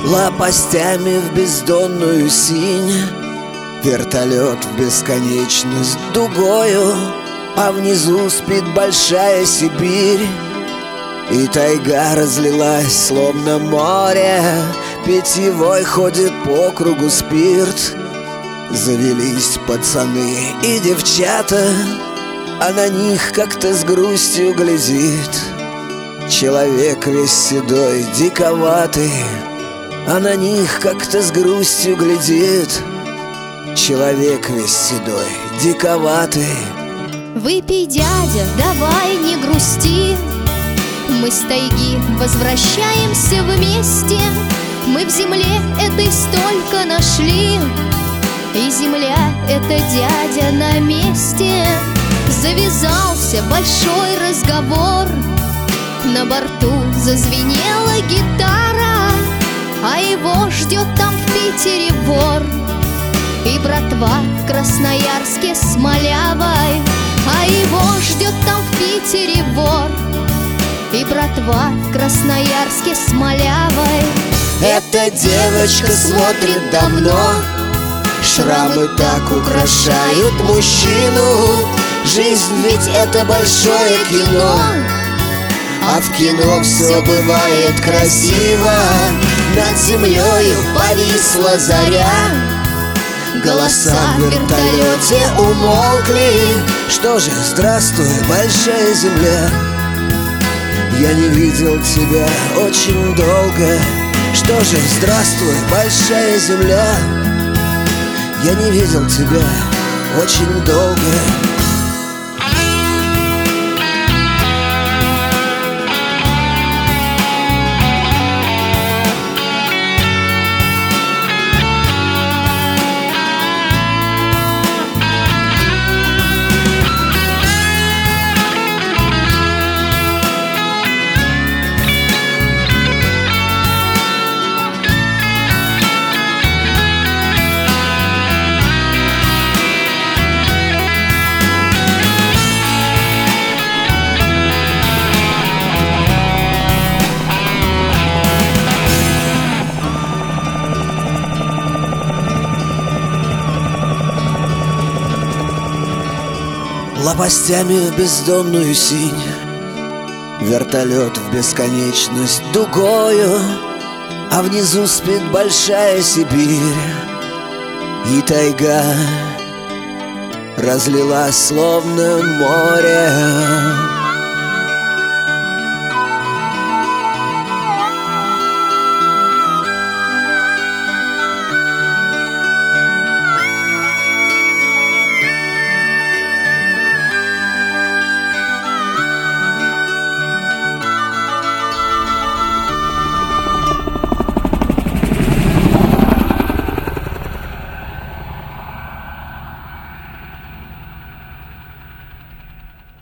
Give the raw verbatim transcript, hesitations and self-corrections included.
Лопастями в бездонную синь, вертолет в бесконечность дугою, а внизу спит большая Сибирь. И тайга разлилась, словно море, питьевой ходит по кругу спирт. Завелись пацаны и девчата, а на них как-то с грустью глядит человек весь седой, диковатый, а на них как-то с грустью глядит человек весь седой, диковатый. Выпей, дядя, давай не грусти, мы с тайги возвращаемся вместе. Мы в земле этой столько нашли, и земля — это дядя на месте. Завязался большой разговор, на борту зазвенела гитара, а его ждет там в Питере вор и братва в Красноярске с малявой. А его ждет там в Питере вор и братва в Красноярске с малявой. Эта девочка смотрит давно, шрамы так украшают мужчину. Жизнь ведь это большое кино, а в кино все бывает красиво. Над землею повисла заря, голоса в вертолете умолкли. Что же, здравствуй, большая земля, я не видел тебя очень долго. Что же, здравствуй, большая земля, я не видел тебя очень долго. Лопастями в бездонную синь, вертолет в бесконечность дугою, а внизу спит большая Сибирь. И тайга разлилась, словно море.